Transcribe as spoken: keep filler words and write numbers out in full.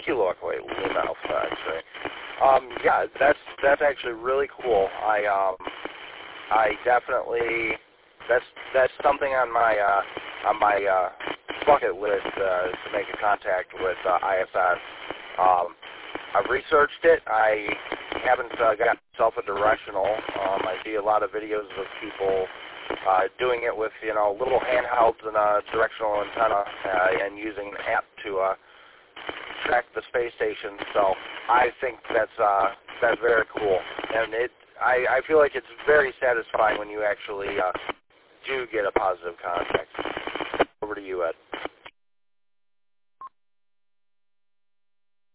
kilowatt Luna Alpha X-ray. Um, yeah, that's that's actually really cool. I um, I definitely that's that's something on my uh, on my uh, bucket list uh, to make a contact with uh, I S S. Um, I've researched it. I haven't uh, got myself a directional. Um, I see a lot of videos of people uh, doing it with, you know, little handhelds and a directional antenna uh, and using an app to uh, track the space station. So I think that's uh, that's very cool, and it I, I feel like it's very satisfying when you actually uh, do get a positive contact. Over to you, Ed.